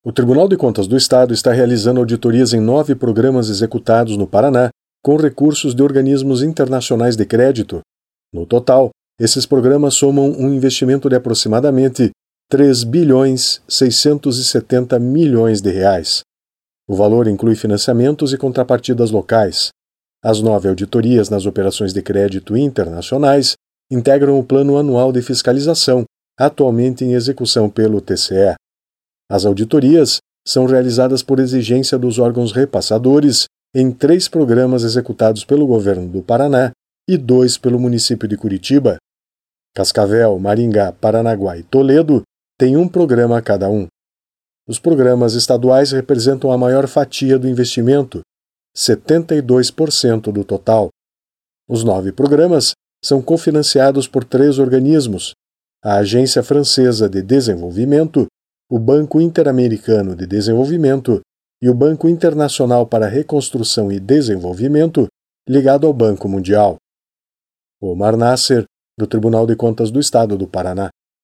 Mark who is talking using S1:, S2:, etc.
S1: O Tribunal de Contas do Estado está realizando auditorias em 9 programas executados no Paraná com recursos de organismos internacionais de crédito. No total, esses programas somam um investimento de aproximadamente 3,670 bilhões de reais. O valor inclui financiamentos e contrapartidas locais. As 9 auditorias nas operações de crédito internacionais integram o Plano Anual de Fiscalização, atualmente em execução pelo TCE. As auditorias são realizadas por exigência dos órgãos repassadores em 3 programas executados pelo governo do Paraná e 2 pelo município de Curitiba. Cascavel, Maringá, Paranaguá e Toledo têm um programa a cada um. Os programas estaduais representam a maior fatia do investimento, 72% do total. Os 9 programas são cofinanciados por 3 organismos: a Agência Francesa de Desenvolvimento, o Banco Interamericano de Desenvolvimento e o Banco Internacional para Reconstrução e Desenvolvimento, ligado ao Banco Mundial. Omar Nasser, do Tribunal de Contas do Estado do Paraná.